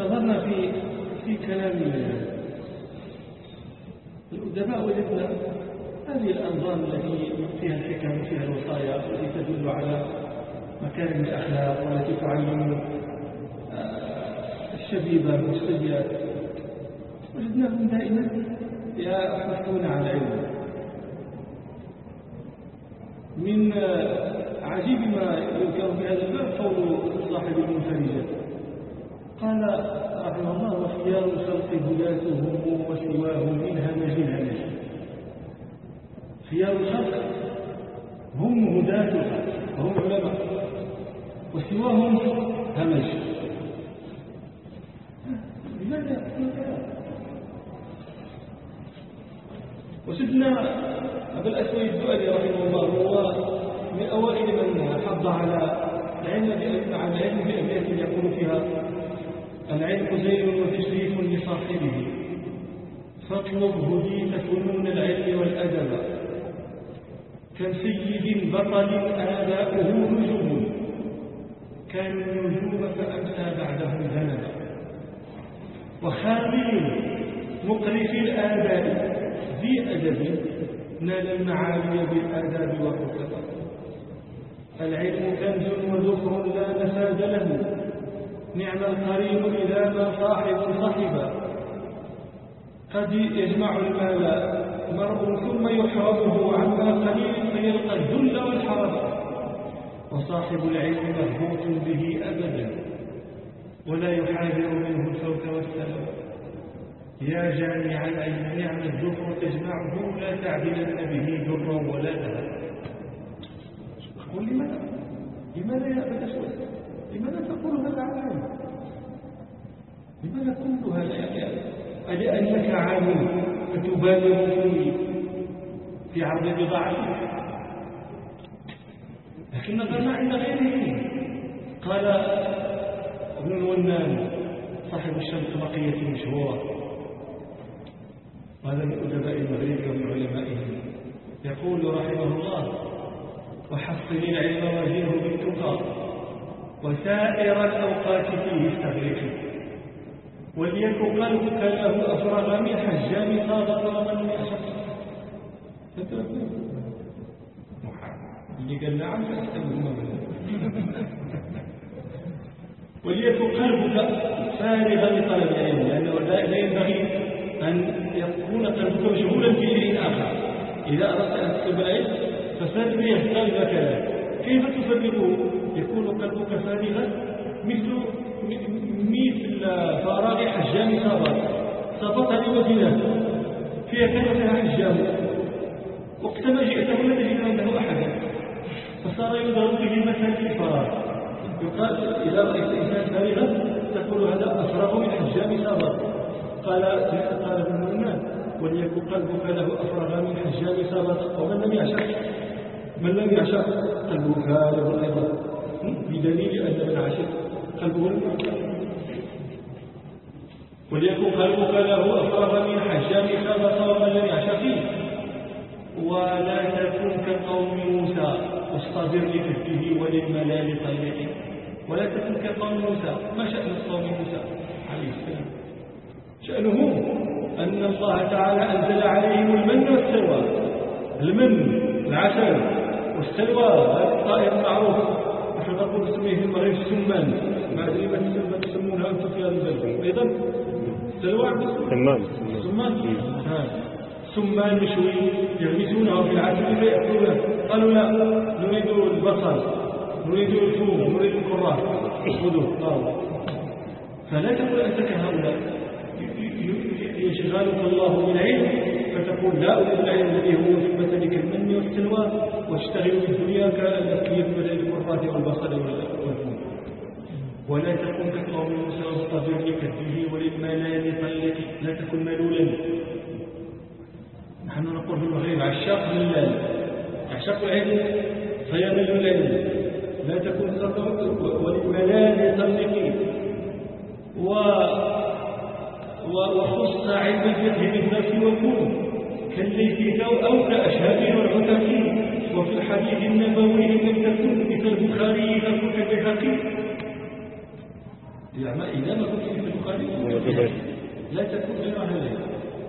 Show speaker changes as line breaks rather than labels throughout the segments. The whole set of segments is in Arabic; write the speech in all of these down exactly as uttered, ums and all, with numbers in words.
نظرنا في في كلام الأدباء وجدنا هذه الأنظام التي فيها الحكم وفيها الوصايا التي تدل على مكارم الأخلاق والتي تعلم الشبيبة والسيئات، وجدناهم دائما يحثون على العلم. من عجيب ما يذكر في هذا الباب قول صاحب المنفرجة قال رحمه الله: وخيار الخلق هداتهم وسواهم من همج همج. خيار الخلق هم هداة الخلق وهم علماء، وسواهم همج. لماذا؟ وسيدنا أبا الأسود الدؤلي رحمه الله هو من أوائل من حض على العلم على العلم بأبيات يقول فيها: العلم زين وتشريف لصاحبه، فاطلب هديت فنون العلم والأدب، كم سيد بطل آباؤه نجوم، كانوا النجوم فأمسى بعدهم ذنبا، وخامل مقرف الآباء ذي أدب نال المعالي بالآداب والرتبة. العلم كنز وذخر لا نفاد له، نعم القريب إذا ما صاحب صحبا، قد يجمع المال مرء ثم يحرمه عما قليل فيلقى الذل والحرب، وصاحب العلم مهبوط به أبدا ولا يحاذر منه الفوت والسلام. يا جامع العلم نعم الذكر تجمعه، لا تعدلن به درا ولا ذهب. قل لماذا؟ لماذا يا أبا الأسود؟ لماذا تقول هذا عالم؟ لماذا كل هذا يا ألأنك عالم فتبالغ في في عرض بضاعتك؟ لكن نظرنا عند غيره. قال ابن الونان صاحب الشمس بقية المشهورة، هذا من أدباء المغرب ومن علمائهم، يقول رحمه الله: وحصل العلم وزنه بالتقى، وسائر الأوقات فيه استغرق، وليك قلبك له أفرغ من حجام صادق ومن أشق. اللي قال نعم فأستمر. وليك قلبك فارغا لطلب العلم، لأنه لا ينبغي أن يكون قلبك مشغولا في شيء آخر. إذا أردت أن تطلب العلم ففرغ قلبك له. كيف تفرغه؟ يكون قلبك فارغا مثل مثل فراغ حجام صابت. صابت هذه مدينة فيها كان فيها حجام، وقتما جئته لا تجد عنده أحدا، فصار يضرب به مثل في الفراغ. يقال إذا رأيت إنسان فارغا تقول هذا أفرغ من حجام صابت. قال قال ابن النمان: وليكن قلبك له أفرغ من حجام صابت. ومن لم يعشق من لم يعشق قلبه فارغ أيضا، بدليل أن من عشق قلبه لم يعشق. وليكن قلبك له أفرغ من حجام صابت ومن لم يعشق. ولا تكن كقوم موسى واصطبر لكفه وللملال طلقه. ولا تكن كقوم موسى. ما شأن قوم موسى عليه السلام؟ شأنه أن الله تعالى أنزل عليهم المن والسلوى. المن العسل والسلوى هذا الطائر المعروف، نحن نقول نسميه في المغرب السمان، ما أدري ما تسمونها أنتم في هذا البلد. أيضا السلوى سمان سمان سمان مشوي يغمسونه في العسل فيأكلونه. قالوا لا، نريد البصل، نريد الثوم، نريد الكرات، خذوه. فلا تقول أنت كهؤلاء يشغلك الله بالعلم فتقول لا أريد العلم الذي هو في مثلك المن والسلوى، واشتغل في الدنيا كالتي يبدأ الكرات والبصل والثوم. ولا تكن كقوم موسى واصطبر لكفه وللملال طلق. لا تكن ملولا. نحن نقول في المغرب عشاق لله، عشاق العلم فيمل العلم. لا تكن خطر وللملال طلق. و وخص علم الفقه بالنفس والكون كالليث أو كأشهاب والعتاقين. وفي الحديث النبوي لم تكن مثل البخاري فكن كالبيهقي. يعني إذا ما كنت في البخاري لا تكون غير هذا.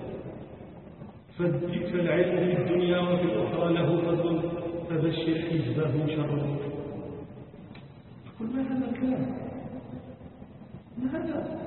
فالعلم في الدنيا وفي الأخرى له فضل، فبشر حزبه شره. قل ما هذا الكلام؟ ما هذا؟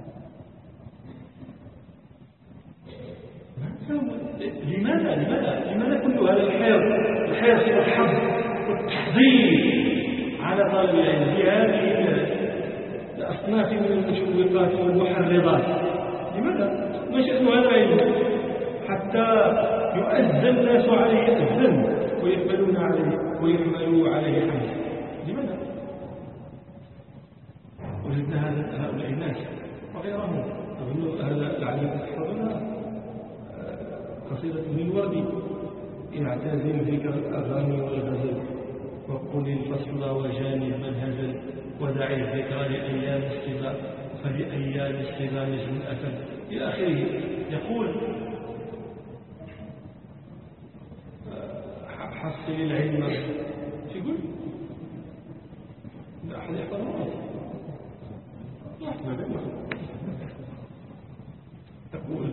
لماذا لماذا لماذا كل هذا الحرص الحرص والحظ والتحضير على طالب العلم بهذه الأصناف من المشوقات والمحرضات؟ لماذا؟ ما شأن هذا العلم حتى يؤذى الناس عليه الذنب ويقبلون عليه ويحملوا عليه حمل؟ لماذا؟ وجدنا هؤلاء الناس وغيرهم. أظن هذا العلم تحفظنا قصيدة من الوردي: اعتزل ذكر الأغاني والغزل وقل الفصل وجانب من هزل ودع الذكر لأيام الصبا فلأيام الصبا نجم الأسد إلى آخره. يقول حصل العلم. شو يقول؟ لا أحد يحفظه. تقول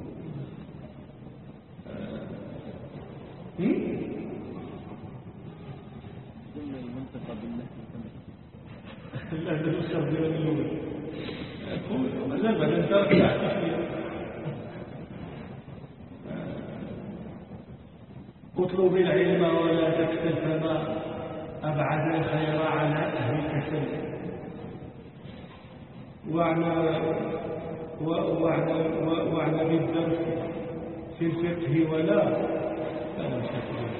لا تذكر من الأول. يقول لا بل أنت اطلب العلم ولا تكسل فما أبعد الخير على أهل الكسل واعنى واعنى بالدرس في الفقه ولا لا مشكلة.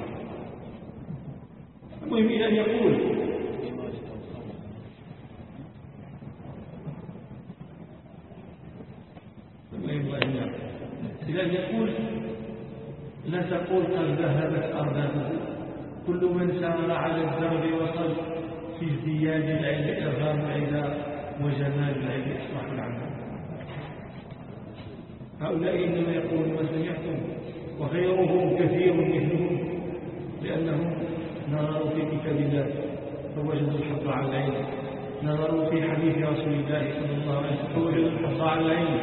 المهم إلى أن يقول إلى أن يقول لا تقول قد ذهبت أربابه كل من سار على الدرب وصل في ازدياد العلم إرغام العدا وجمال العلم إصلاح العمل. هؤلاء إنما يقولون ما سمعتم وغيرهم كثير مثلهم لأنهم نظروا في كتاب الله فوجدوا الحظ على العلم، نظروا في حديث رسول الله صلى الله عليه وسلم فوجدوا الحظ على العلم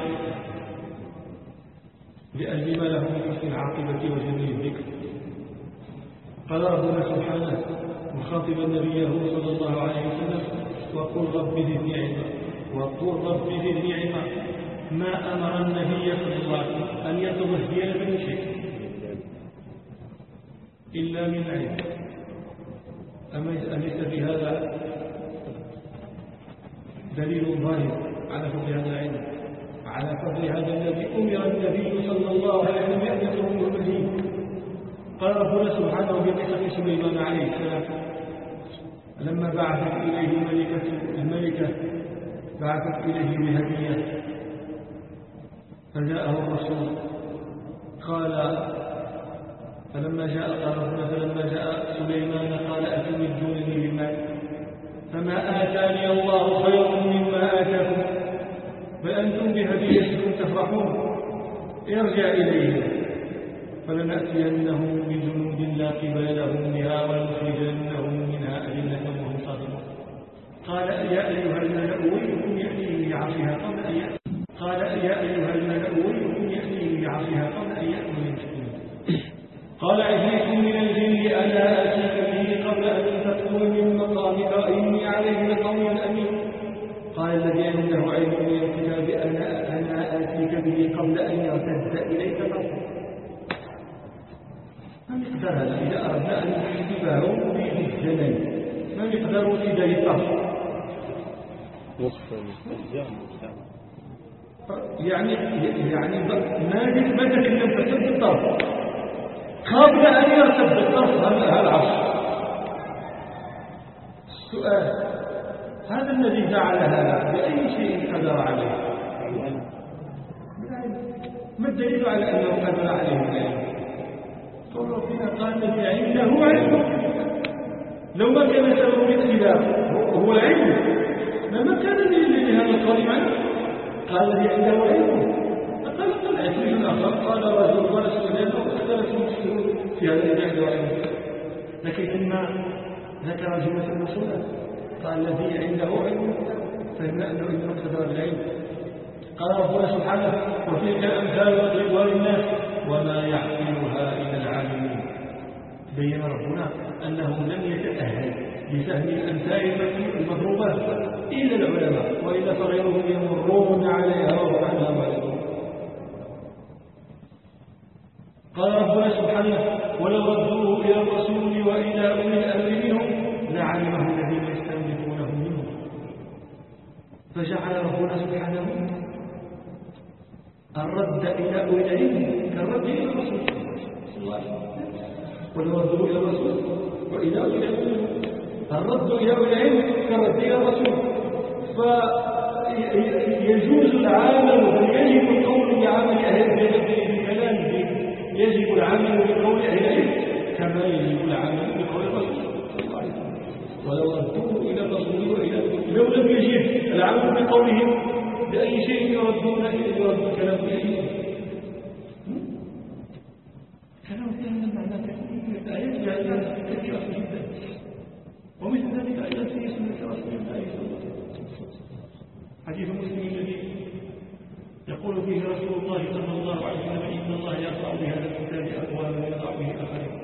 لأجل ما له من حسن العاقبة وجميل الذكر. قال ربنا سبحانه مخاطبا نبيه صلى الله عليه وسلم: وقل رب زدني علما وقل رب زدني علما. ما أمر النبي صلى الله عليه وسلم أن يتوهي من شيء إلا من علم. أليس في هذا دليل ظاهر على فضل هذا العلم، على فضل هذا الذي أمر النبي صلى الله عليه وسلم أن يتوهي به؟ قال ربنا سبحانه في قصة سليمان عليه السلام لما بعثت إليه الملكة الملكة بعثت إليه بهدية فجاءه الرسول قال فلما جاء قال ربنا فلما جاء سليمان قال أتمدونني بمال فما آتاني الله خير مما آتاكم بل أنتم بهديتكم تفرحون ارجع إليه فلنأتينهم بجنود لا قبال لهم بها ولنخرجنهم منها أذلة وهم صاغرون. قال يا أيها الملأ ويلكم يأتي بعصرها قبل أن يأتي قال يا أيها الملأ ويلكم يأتي بعصرها قبل أن يأتوا يمسكون. قال عفريت من الجن ألا آتيك به قبل أن تقوم من مقامك إني عليه لقوي أمين. قال الذي عنده علم من الكتاب أنا أنا آتيك به قبل أن يرتد إليك طرفك. ما مقدار هذا إذا أردنا أن نحسبه بالزمن؟ ما مقدار ابتداء الطرف؟ يعني يعني ما ما تكلم تسد الطرف قبل أن يرتد الطرف هذا العصر. السؤال هذا الذي جعل هذا بأي شيء قدر عليه؟ ما الدليل على أنه قدر عليه العلم؟ ربنا قال الذي عنده علم. لو ما كان سبب الاختلاف هو العلم ما كان لهذا القول معنا. قال الذي عنده علم قال قال عفريت آخر قال رجل قال سليمان واختلف المسلمون في هذا الذي عنده علم. لكن لما ذكر جملة المسؤولة قال الذي عنده علم فهمنا أنه إنما اقتدر بالعلم. قال ربنا سبحانه وتلك الأمثال نضربها للناس وما يعقلها إلا العالمون. بين ربنا أنه لم يتأهل لفهم الأمثال المضروبات إلا العلماء، وإلا فغيرهم يمرون عليها وهم عنها معرضون. قال ربنا سبحانه ولو ردوه إلى الرسول وإلى أولي الأمر منهم لعلمه الذين يستنبطونه منهم. فجعل ربنا سبحانه الرد إلى أولي العلم كالرد إلى الرسول صلى الله عليه وسلم. ولو ردوه إلى الرسول وإلى أولي العلم، الرد إلى أولي العلم كالرد إلى الرسول. فيجوز العمل بل يجب القول بعمل أهل الكلام، يجب العمل بقول أهل العلم كما يجب العمل بقول الرسول صلى الله عليه وسلم. ولو ردوه إلى الرسول وإلى لو لم يجب العمل بقولهم بأي شيء يردون إلى يرد الكلام إليه. كلام كلام معناه كثير الآيات جاءت كثيرة جدا، ومثل ذلك أيضا في سنة رسول الله صلى الله عليه وسلم. حديث مسلم الذي يقول فيه رسول الله صلى الله عليه وسلم إن الله يرفع بهذا الكتاب أقواما ويضع به آخرين.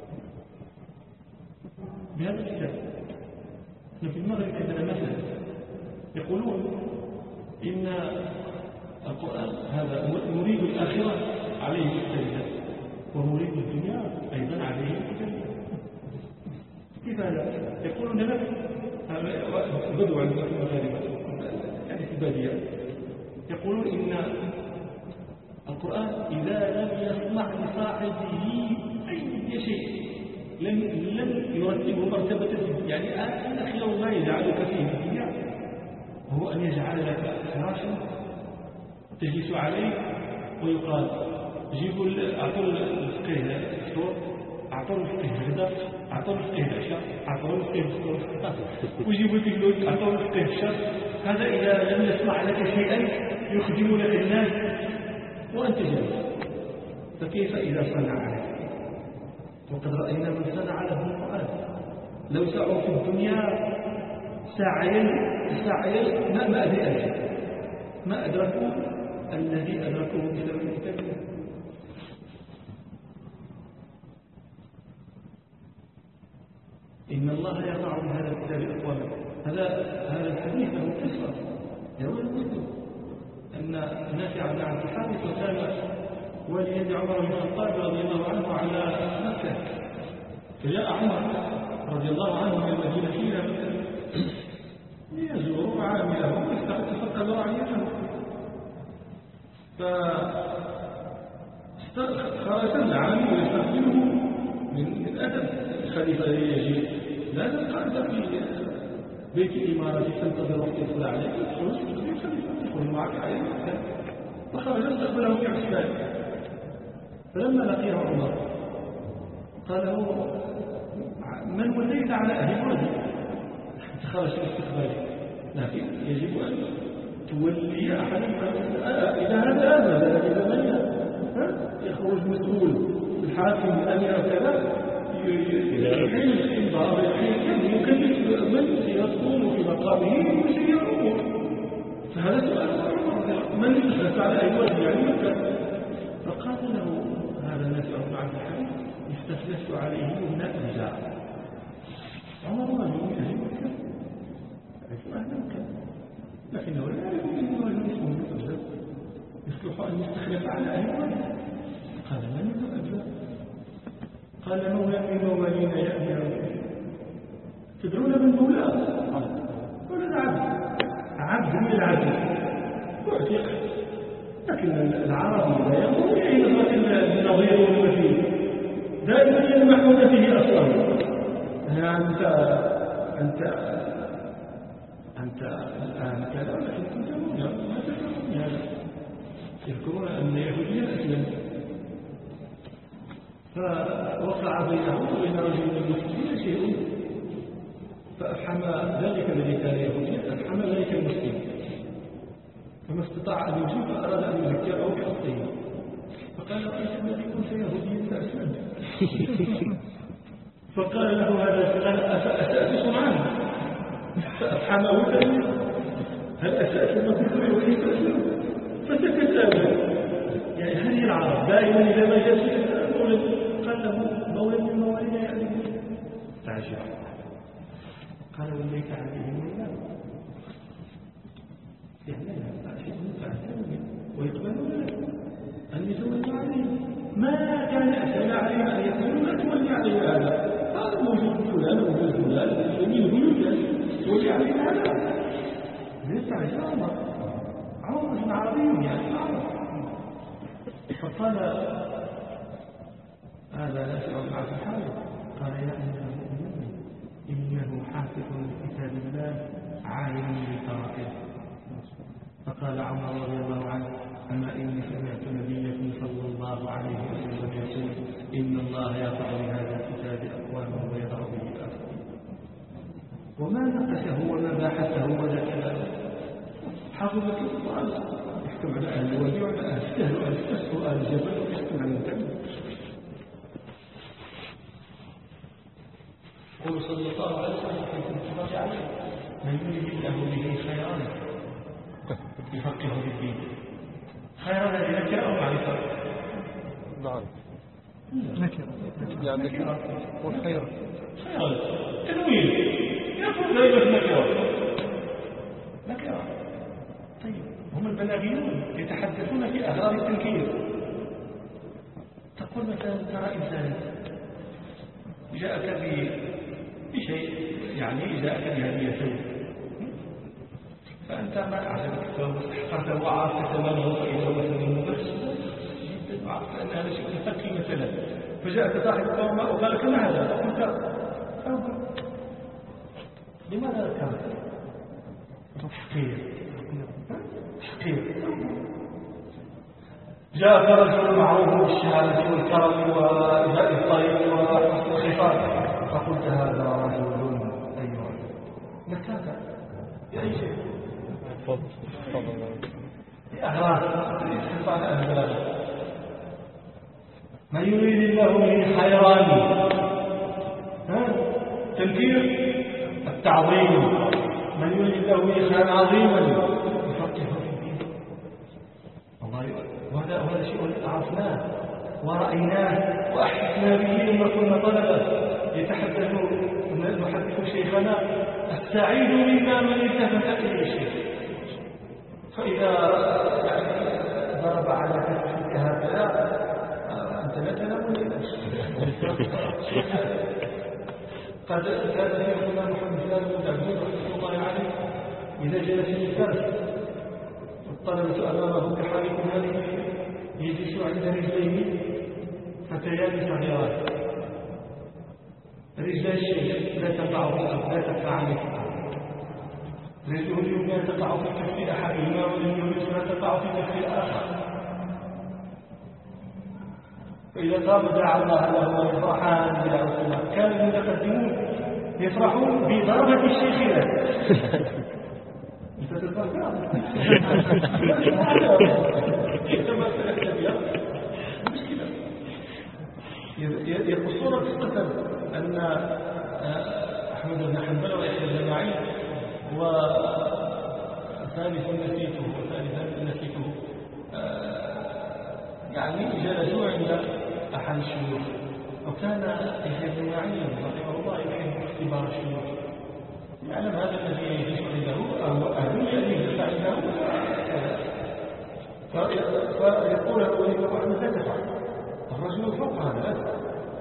بهذا الكتاب نحن في المغرب عندنا مثلا يقولون إن القرآن هذا مريد الآخرة عليه السجدة ومريد الدنيا أيضا عليه السجدة. كيف هذا؟ يقولون لك بدو عند المغاربة يعني في البادية يقولون إن القرآن إذا لم يصنع لصاحبه أي شيء لم لم يرتبه مرتبة يعني أن خير ما يجعلك فيه الدنيا هو أن يجعل لك فراشا تجلس عليه ويقال جيبوا أعطوا الفقيه الفطور، أعطوا الفقيه الغداء، أعطوا الفقيه العشاء، أعطوا الفقيه الفطور ويجيبوا تقول أعطوا الفقيه الشر. هذا إذا لم يصنع لك شيئا يخدم لك الناس وأنت جالس، فكيف إذا صنع لك؟ وقد رأينا من صنع له القرآن لو سعوا في الدنيا سعيا سعيا ما ما أدري أجل ما أدركوا الذي أدركوه بسبب الكتاب. إن الله يرفع بهذا الكتاب أقواما. هذا هذا الحديث له قصة يروي المسلم أن نافع بن عبد الحارث وكان والي عمر بن الخطاب رضي الله عنه على مكة، فجاء عمر رضي الله عنه من المدينة إلى مكة ليزور عامله ويستقبل رعيته. فخرج العامل ويستقبله من أدب الخليفة يجي لا تبقى في بيت الإمارة تنتظر وقت يدخل عليك الفلوس يدخل معك عليه. فخرج استقبله كعسكري. فلما لقيه عمر قال له من وليت على أهل ولدي؟ خرج الاستقبال، لكن يجب أن تولي أحدا إذا هذا هذا إذا من يخرج مسؤول الحاكم الأمير كذا يحيل إنظار يحيل يكلف من يقوم في مقامه ويسير الأمور. فهذا سؤال من يشرف على أي ولد يعني فقال له هذا الناس بن عبد الحميد استخلفت عليه من الرجال. عمر رجل من أهل مكة يعرف أهل مكة لكنه لا يعرف أنه رجل اسمه الرجال يصلح أن يستخلف على أهل مكة. قال من يتأذى؟ قال مولى من موالين يأتي. تدرون من مولاه؟ قال العبد عبد من العبد واعتق. لكن العربي لا يقول أي نظرة النظير والمثيل دائما يلمحون فيه أصلا. أنت أنت أنت الآن كذا ولكن كنت مولى ما تفهمون هذا. يذكرون أن يهوديا أسلم فوقع بينه وبين رجل من المسلمين شيء فأفحم ذلك الذي كان يهوديا أفحم ذلك المسلم فما استطاع أن يجيب فأراد أن يذكره بأصله فقال رأيت الذي كنت يهوديا فأسلمت. فقال له هذا قال أسأسس عنه فأفحمه ذلك هل أسأت لما كنت وكيف أسلم؟ فسكت أبدا. يعني هذه العرب دائما إذا ما جاء مولد قال له مولد من موالينا يعني تعجب. قال وليت عليهم ولا يعني لا أشيء فأسلم ويقبلون أن يزوج عليهم. ما كان أسأل عليهم أن يقولوا لا تولي عليه هذا، هذا موجود فلان وموجود فلان يمين بيوت تولي عليه هذا ليس عليه عمر عمر بن عربي يعني عمر. فقال هذا لا شعر مع حاله. قال يا أيها المؤمنون إنه حافظ لكتاب الله عالم بفرائضه. فقال عمر رضي الله عنه أما إني سمعت نبيكم صلى الله عليه وسلم يقول إن الله يرفع بهذا الكتاب أقواما ويضع به آخرين. وما نقشه وما باحثه ولا كلامه حافظ القرآن يحكم على أهل الوادي وعلى أهل السهل وأهل السهل وأهل الجبل ويحكم على المتعلم. قول صلى الله عليه وسلم في الكتاب عليه من يريد الله به خيرا يفقهه في الدين. خيرا هذه نكرة أو معرفة؟
نعم نكرة يعني نكرة والخير
خيرا تنوين يقول دائما نكرة نكرة. طيب هم البلاغيون يتحدثون في أغراض التنكير. تقول مثلا ترى إنسان جاءك بشيء يعني جاءك بهدية ثوب فأنت ما أعجبك الثوب واستحقرته وعرفت ثمنه فإذا مثلا مبرس جدا وعرفت أن هذا شيء فكي مثلا فجاءك صاحب الثوب وقال لك ما هذا؟ فقلت ثوب. لماذا ذكرت؟ تحقير تحقير. جاءك رجل معروف بالشهادة والكرم وإزاء الطريق وحسن الخطاب فقلت هذا رجل أيها نكاتا بأي شيء
تفضل تفضل
بأغراض يتحف على أهل من يريد الله به خيرا تنكير التعظيم. من يريد الله به خيرا عظيما يفقهه في الدين. والله وهذا هذا شيء عرفناه ورأيناه وأحسسنا به لما كنا طلبة. يتحدث نحدث شيخنا السعيد منا من التفت إلى الشيخ فإذا يعني ضرب على كتفك هكذا أنت لا تنام ليلا. قد كان شيخنا محمد فلان بن عبد رحمه الله عليه إذا جلس في الدرس الطلبة أمامه كحالكم هذه يجلس عند رجليه فتيان صغيرات. رجل الشيخ لا تقع في الأرض لا تقع عليه رجله اليمنى تقع في كف أحدهما واليمنى اليسرى تقع في كف الآخر. فإذا قام دعا الله له ويفرحان بدعوته. كان المتقدمون يفرحون بضربة الشيخ له. أنت تتذكر؟ يقصون قصة أن أحمد بن حنبل ويحيى بن معين وثالث نسيته وثالث نسيته يعني جلسوا عند أحد الشيوخ وكان يحيى بن معين رحمه الله يحب اختبار الشيوخ يعلم هذا الذي يجلس عنده أو أهل يجلس عنده فيقول له الإمام أحمد لا تفعل الرجل فوق هذا لا تفعل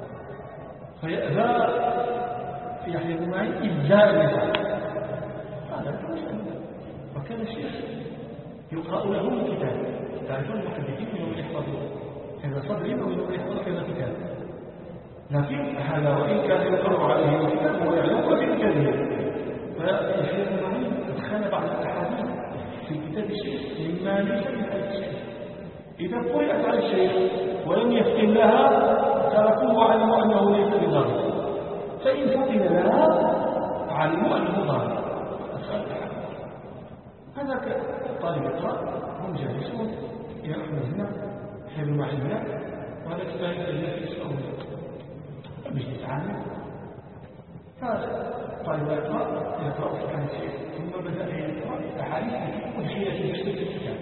فيأذى يحيى بن معين إبداء المثال. هذا وكان الشيخ يقرأ له الكتاب. تعرفون المحدثين منهم يحفظون كذا صدري ومنهم يحفظ كذا كتاب. لكن هذا وإن كان يقرأ عليه الكتاب ويعلم وفي كذب فيحيى بن معين أدخل بعض الأحاديث في كتاب الشيخ مما ليس من هذا الشيخ. إذا قرأت على الشيخ ولم يفتن لها تركوه وعلموا أنه ليس بضار فإن فتن لها علموا أنه ضار. هذا طالب يقرأ هم جالسون يا أحمد هنا حلو معي هنا وهذا كذلك الذي يسألون مجلس عام هذا الطالب يقرأ يقرأ في كان الشيخ ثم بدأ يقرأ أحاديث أدخلت في الكتاب.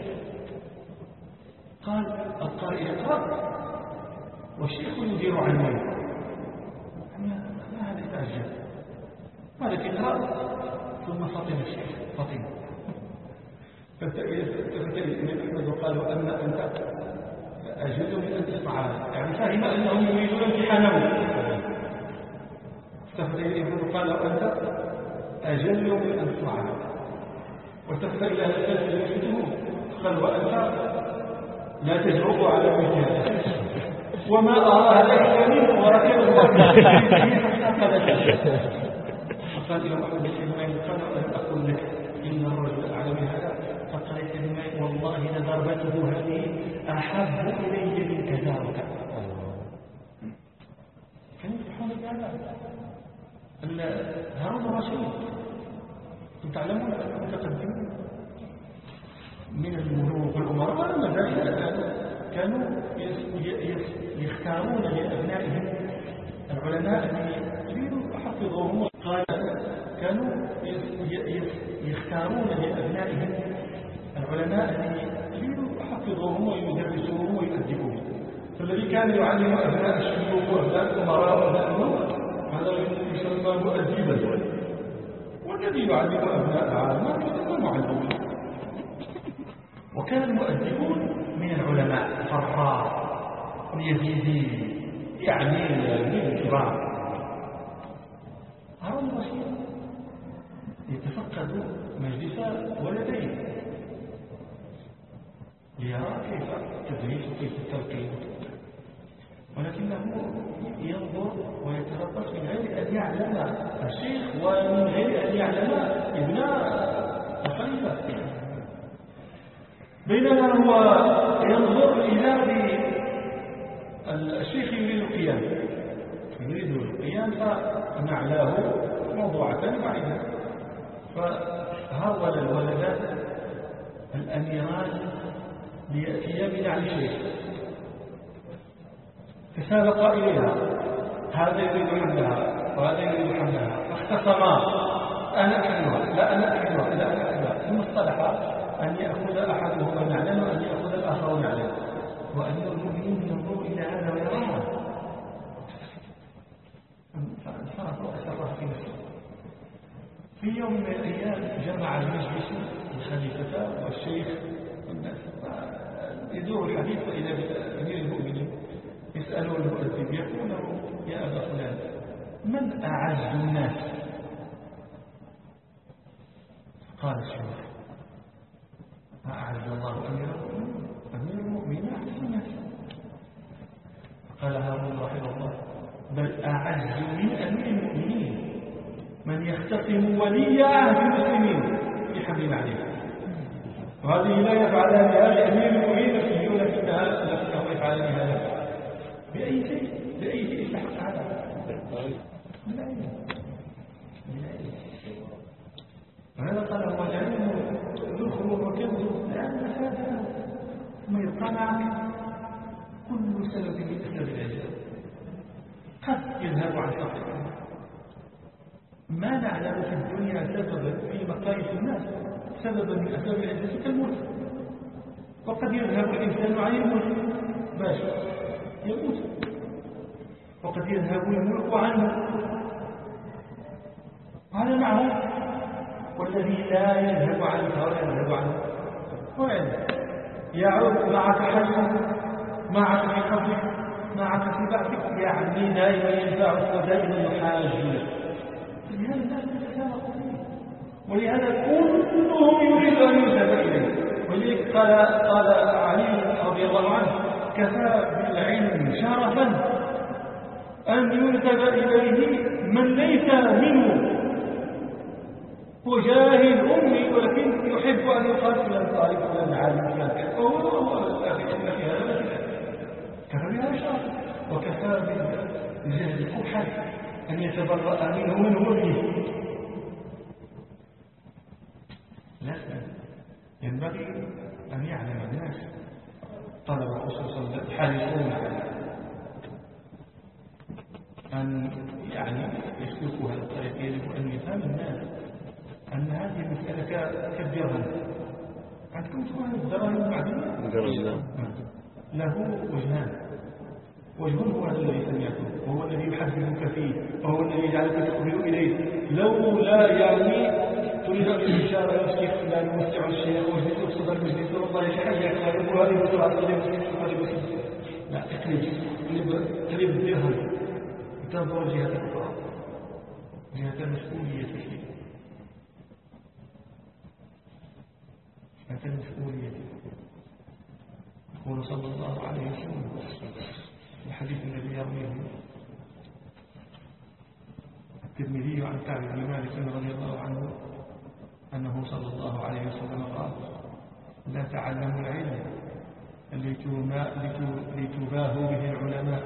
قال القارئ يقرأ والشيخ يدير عنوانه. ما هذا يتعجب؟ قال تقرأ ثم فطن الشيخ فطن فالتالي أحمد وقال وأما أنت أجل من أن تسمع، يعني فهم أنهم يريدون امتحانه. التفت إليه وقال وأنت أجل من أن تسمع، والتفت إلى الأساس يجده قال وأنت لا تجرؤ على مثل وما أرى هذا منه وركب فقال إلى محمد الإمام قال أن أقول لك إن الرجل أعلم هذا فقال الإمام والله لضربته هذه أحب إلي من كذا وكذا. كان يفحون هذا هارون الرشيد تعلمون المتقدمين من الملوك والأمراء ولما ذلك كانوا يختارون لأبنائهم العلماء الذين يحفظوهم. قال كانوا يختارون لأبنائهم العلماء الذين يحفظوهم ويدرسوهم ويؤدبوهم. فالذي كان يعلم أبناء الشيوخ وأبناء الأمراء وأبناء الملوك هذا يسمى مؤدبا، والذي يعلم أبناء العالم يسمى معلمين. وكان المؤدبون من العلماء فرار اليزيدي يعني من الكبار. هارون الرشيد يتفقد مجلس ولدين ليرى كيف التدريس وكيف التلقين، ولكنه ينظر ويتربص من غير أن يعلم الشيخ ومن غير أن يعلم ابن الخليفة، بينما هو ينظر إلى الشيخ يريد القيام يريد القيام فنعلاه موضوعة بعيدة، فهرول الولدان الأميران ليأتيا بنعل الشيخ تسابقا إليها، هذا يريد حملها وهذا يريد حملها، فاختصما أنا أحملها لا أنا أحملها لا أنا أحملها، ثم اصطلحا أن يأخذ أحدهما نعلا وأن يأخذ الآخر نعلا، وأن المؤمنين ينظروا إلى هذا ويراها فانصرفوا أسرها في نفسه. في يوم من الأيام جمع المجلس الخليفة والشيخ والناس يدور الحديث إلى أمير المؤمنين يسألون المؤذن يقول له يا أبا فلان من أعز الناس؟ قال الشيخ ما أعز الله أمير المؤمنين أمير المؤمنين أعز الناس. قال هارون رحمه الله بل أعز من أمير المؤمنين من يختصم ولي عهد المسلمين في حبل عليه، وهذه لا يفعلها لأمير المؤمنين يقولون إنها لكنهم يفعلون هذا بأي شيء بأي شيء يستحق هذا من أين من أين وهذا قال هو العلم ذخر وكبر لأن هذا ثم يبقى معك كل سبب من أسباب الأجل قد يذهب عن صحيح. ما نعلم في الدنيا سببا في مقاييس الناس سببا من أسباب الأجل كالموت، وقد يذهب الإنسان عن الملك باشا يموت، وقد يذهب الملك عنه هذا معه، والذي لا يذهب عنه ولا يذهب عنه وين يعود معك حي معك في قبرك معك في بعثك، يعني دائما ينفعك ودائما يحاج لهذا الناس يتسابقوا فيه، ولهذا كلهم يريد أن يذهب إليه. ولذلك قال قال علي رضي الله عنه كفى بالعلم شرفا أن يذهب إليه من ليس منه، هو جاهل أمي ولكن يحب أن يقال فلان طالب فلان عالم فلان كذا، وهو الأخير في هذا كفى بها شرف، وكفى بالجهل قبحا أن يتبرأ منه من وليه. لا ينبغي أن يعلم الناس طلب الرسول صلى الله عليه وسلم حريصون على أن يعني يسلكوا هذا الطريق، يجب أن يفهم كالدرهم. عندكم تكون الدراهم المعدنية له وجهان. وجه هو هذا الذي سمعته وهو الذي يحببك فيه وهو الذي يجعلك تقبل إليه. لو لا يعني تريد أن الإشارة يمسك فلان يوسع الشيخ وجلس يقصد المجلس والله يشحيك ويقول هذه بسرعة لا تقلب تقلب الدرهم تنظر جهة أخرى جهة المسؤولية فيه جهة المسؤولية. يقول صلى الله عليه وسلم الحديث الذي يرويه الترمذي عن كعب بن مالك رضي الله عنه أنه صلى الله عليه وسلم قال لا تعلموا العلم لتباهوا به العلماء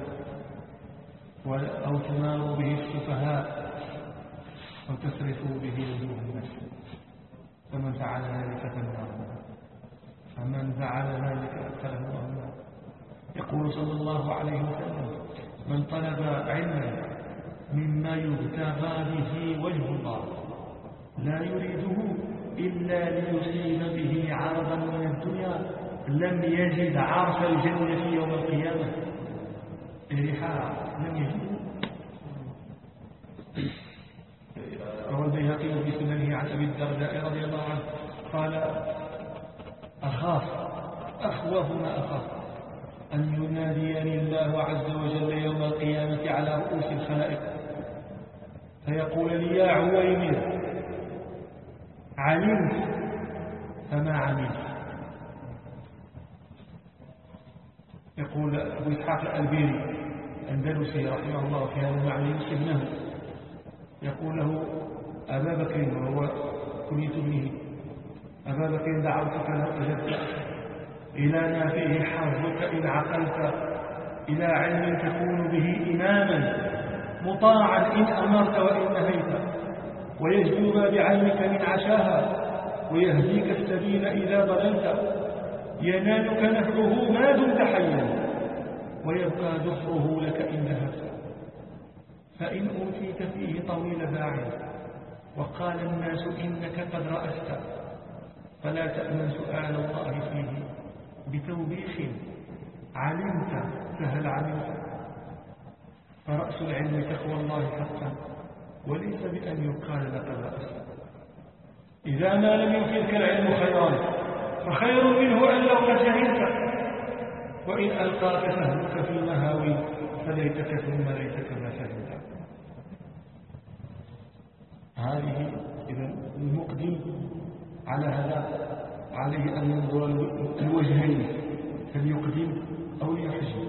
أو تماروا به السفهاء أو تسرفوا به وجوه الناس فمن فعل ذلك فالنار فمن فعل ذلك أدخله الله النار. يقول صلى الله عليه وسلم من طلب علما مما يبتغى به وجه الله لا يريده إلا ليصيب به عرضا من الدنيا لم يجد عرف الجنة يوم القيامة. الرحاء لم يجد. روى البيهقي في سننه عن أبي الدرداء رضي الله عنه قال أخاف أخوف ما أخاف أن يناديني الله عز وجل يوم القيامة على رؤوس الخلائق فيقول لي يا عويمر علمت فما عملت. يقول أبو إسحاق الألبيري الأندلسي رحمه الله في هذا المعنى يوصي ابنه يقول له أبا بكر وهو كنية ابنه أبا بكر دعوتك لو أجبت إلى ما فيه حظك إن عقلت إلى علم تكون به إماما مطاعا إن أمرت وإن نهيت ويجلب بعلمك من عشاها ويهديك السبيل إذا ضللت ينالك نفعه ما دمت حيا ويبقى ذخره لك إن ذهبت فإن أوتيت فيه طويل باع وقال الناس إنك قد رأست فلا تأمن سؤال الله فيه بتوبيخ علمت فهل عملت. فرأس العلم تقوى الله حقا وليس بأن يقال لك رأست. إذا ما لم يفيدك العلم خيرا فخير منه أن لو قد جهلت وإن ألقاك فهمك في المهاوي فليتك ثم ليتك ما فهمت. هذه إذا المقدم على هذا عليه أن ينظر الوجهين فليقدم أو ليحجم.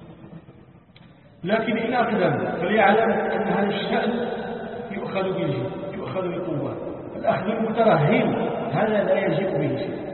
لكن إن أقدم فليعلم أن هذا الشأن يؤخذ بالجد يؤخذ بالقوة. الأخذ المترهن هذا لا يجب به شيء.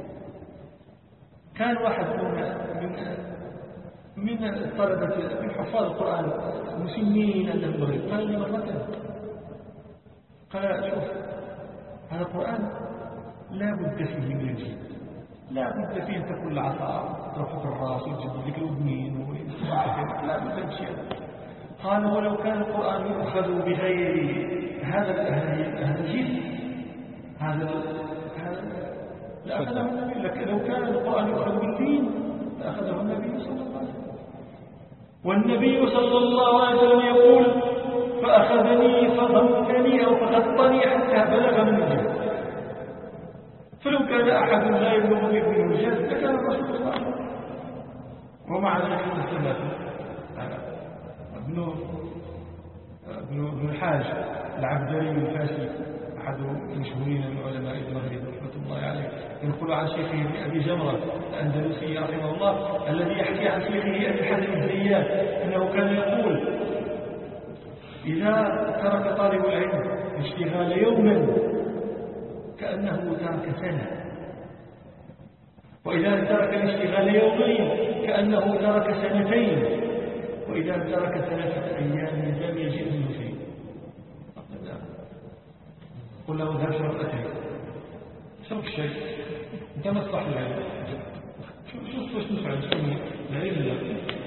كان واحد من من الطلبة من حفاظ القرآن المسنين عند المغرب قال لي مرة قال شوف هذا القرآن لا بد فيه من الجد لا بد فيه أن تكون العصا ترفق الراس وتجد لك الودنين لا بد من شيء. قال ولو كان القرآن يؤخذ بغير هذا هذا الجد هذا لأخذه النبي لك لو كان القرآن يؤخذ بالدين لأخذه النبي صلى الله عليه وسلم. والنبي صلى الله عليه وسلم يقول فأخذني فضمني أو فغطني حتى بلغ من الجهد. فلو كان أحد لا يبلغ من الجهد لكان رسول الله. ومع ذلك الثلاثة ابن ابن الحاج العبدري الفاسي أحد المشهورين من علماء المغرب رحمة الله عليه ينقل عن شيخه أبي جمرة الأندلسي رحمه الله الذي يحكي عن شيخه أبي حسن الزيات أنه كان يقول إذا ترك طالب العلم الاشتغال يوما كأنه ترك سنة وإذا ترك الاشتغال يومين كأنه ترك سنتين وإذا ترك ثلاثة أيام لم يجئ منه شيء. قل له اذهب شرب أكل شرب الشيء انت مصلح العلم شوف واش نفعل شنو العلم لا.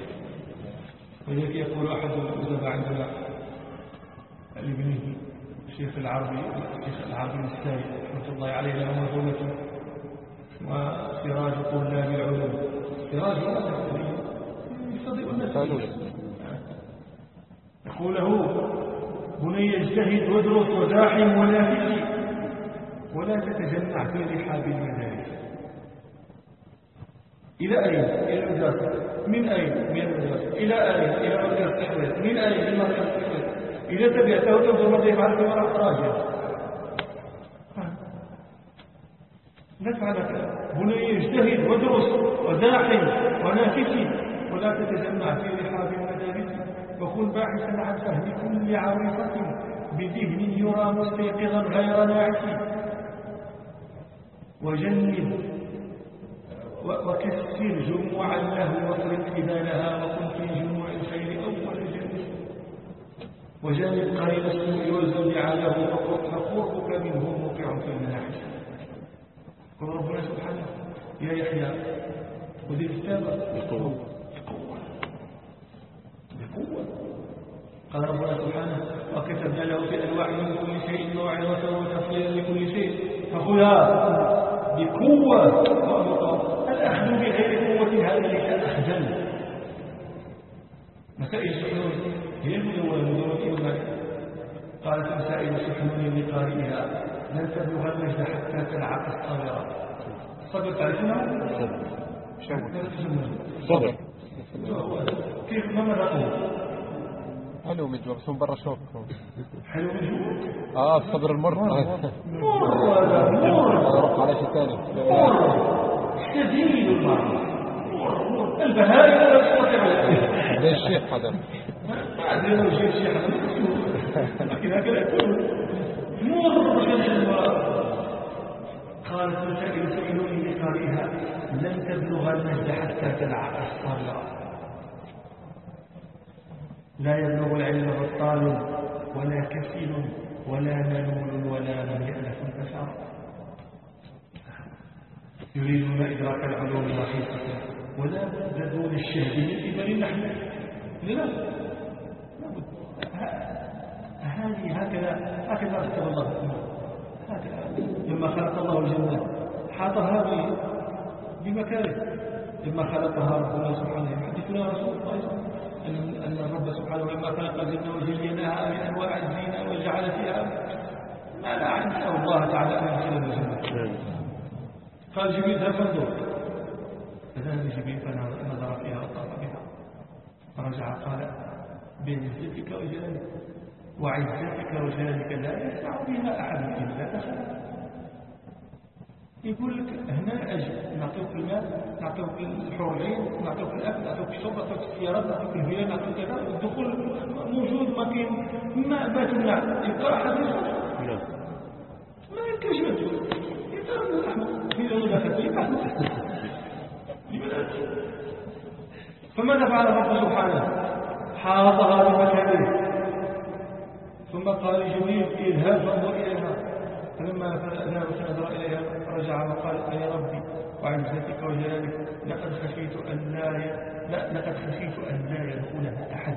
ولذلك يقول أحد الأدباء عندنا لابنه الشيخ العربي الشيخ العربي السائل رحمة الله عليه له مقولته وسراج طلاب العلوم سراج يستضيء الناس يقول له بني اجتهد وادرس وزاحم ولا تجي ولا تتجمع في رحاب المدارس. إلى أين؟ إلى المدرسة. من أين؟ من المدرسة. إلى أين؟ إلى مركز التحويل. من أين؟ من مركز التحويل. إذا تبعته تنظر ماذا يفعل في وراء راجع. نفعل بني اجتهد وادرس وزاحم ونافسي ولا تتجمع في رحاب المدارس وكن باحثا عن فهم كل عريضة بذهن يرى مستيقظا غير ناعس وجنب وكسر جموعا له واطرق خلالها وكن في جموع الخير أول جنس وجانب قريب السوء والزوج عاله فقربك منه موقع في المناحس. قال ربنا سبحانه يا يحيى وذي الكتابة بقوة بقوة قال ربنا سبحانه وكتبنا له في الألواح من كل شيء موعظة وتفصيلا لكل شيء فخذها بقوة. الأخذ بغير قوة هذا ليس أخذا. مسائل السحنون هي المدونة المدونة إيمان قالت مسائل السحنون لقارئها لن تبلغ المجد حتى تلعق الصغيرة. صبر تعرفونها؟
صبر
كيف ما مرقوه
حلو من جوا بس من برا شوف
حلو من جوا
اه الصبر المر
مر ولا مر
رفع على شيء ثاني
شديد المر البهائم لا تستطيع
زي الشيخ هذا
ما أدري لو جاء الشيخ هذا لكن هكذا يكون مر شديد المر. قالت مسائل سئلوني بقارئها لن تبلغ المجد حتى تلعق الصغيرة. لا يبلغ العلم بطال ولا كسل ولا ملول ولا من يألف انتشار يريدون إدراك العلوم الرخيصة ولا بد دون الشهد من قبل النحو. لا هذه هكذا هكذا كتب الله هكذا. لما خلق الله الجنة حاطها بمكاره. لما خلقها ربنا سبحانه يحدثنا رسول الله أن أن الرب سبحانه لما خلق الجنة وزيناها من أنواع الزينة وجعل فيها ما لا نسأل الله تعالى أن يدخل الجنة. قال جبريل هل فانظر فذهب جبريل فنظر فيها وطاف بها فرجع قال بعزتك وجلالك وعزتك وجلالك لا يسمع بها أحد إلا دخل. يقول لك هنا أجل نعطيك الماء نعطيك الحور العين نعطيك الأكل نعطيك الشرب نعطيك السيارات نعطيك الفيلا نعطيك كذا الدخول موجود ما كاين ما ما تمنع يبقى أحد يدخل ما يمكنش يدخل يتعامل الأحمد في لون داخل لماذا؟ فماذا فعل رب سبحانه؟ حاطها بمكانه ثم قال لجبريل اذهب فانظر إليها. فلما ذهب فنظر إليها رجع وقال يا ربي وعزتك وجلالك لقد خشيت أن لا ي... لا لقد خشيت أن لا يدخلها أحد.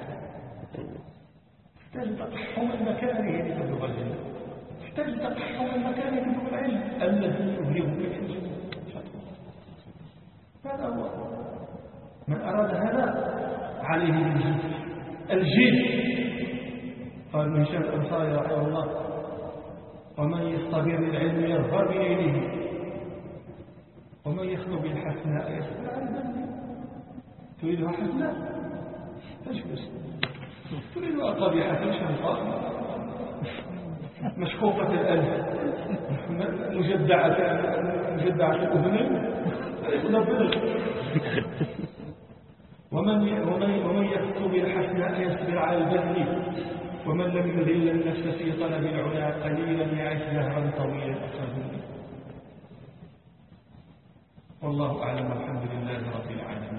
تحتاج تقحم المكاره لتبلغ الجنة. تحتاج تقحم المكاره لتبلغ العلم الذي يبلغك إلى الجنة. هذا هو من أراد هذا عليه بالجد الجد. قال ابن هشام الأنصاري رحمه الله ومن يصطبر للعلم يظهر بليله ومن يخلو بالحسناء يسأل عن ذنبه. تريدها حسناء تجلس تريدها قبيحة شنقاء مشقوقة الألف مجدعة مجدعة الأذنين ومن ومن ومن يخلو بالحسناء يصبر على البذل ومن لم يذل النفس في طلب العلا قليلا يعيش دهرا طويلا أخذ. والله أعلم والحمد لله رب العالمين.